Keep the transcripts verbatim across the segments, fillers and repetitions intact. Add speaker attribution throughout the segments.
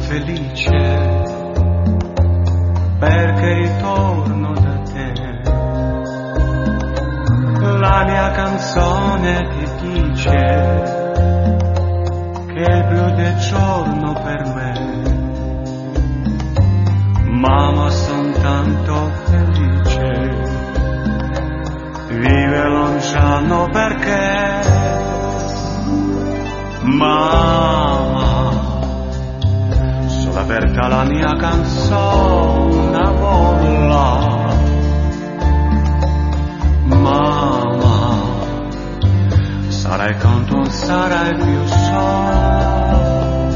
Speaker 1: felice perché ritorno da te. La mia canzone ti dice che è il blu del giorno per me. Mamma, son tanto felice, vive lontano perché mamma, sola aperta la mia canzone vola. Mamma, sarai con tu, sarai più sola,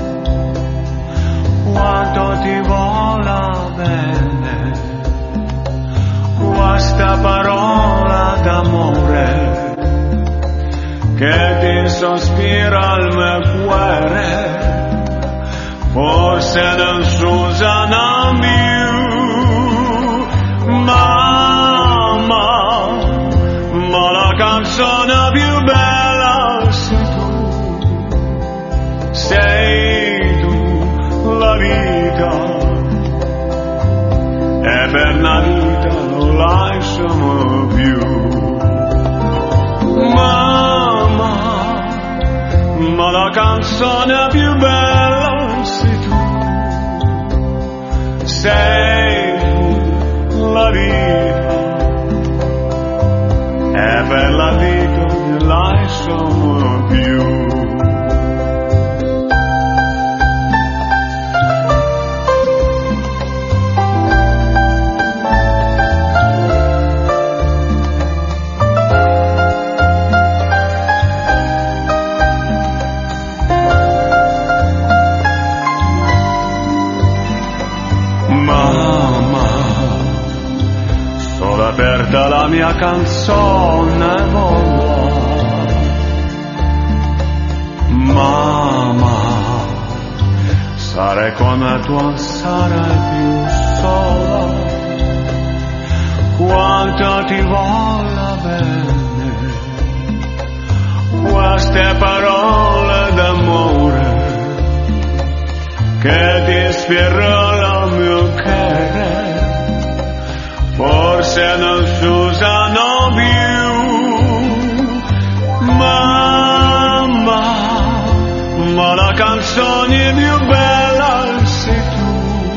Speaker 1: quanto ti vola bene questa parola d'amore che ti sospira al mio cuore, forse non si usano più. Mamma, ma la canzone più bella sei tu, sei tu la vita, e per la vita non lasciamo più. Mamma, ma la canzone più bella sei tu, sei tu la vita, e per la vita non lasciamo più. Aperta la mia canzone vola. Mamma, sarai come tu, sarai più sola, quanto ti vola bene queste parole d'amore che ti ispirano il mio cuore, forse non si usano più. Mamma, ma la canzone più bella sei tu,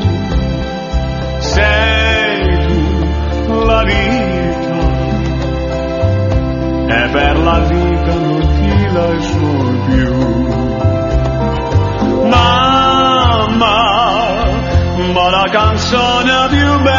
Speaker 1: sei tu la vita, e per la vita non ti lascio più. Mamma, ma la canzone più bella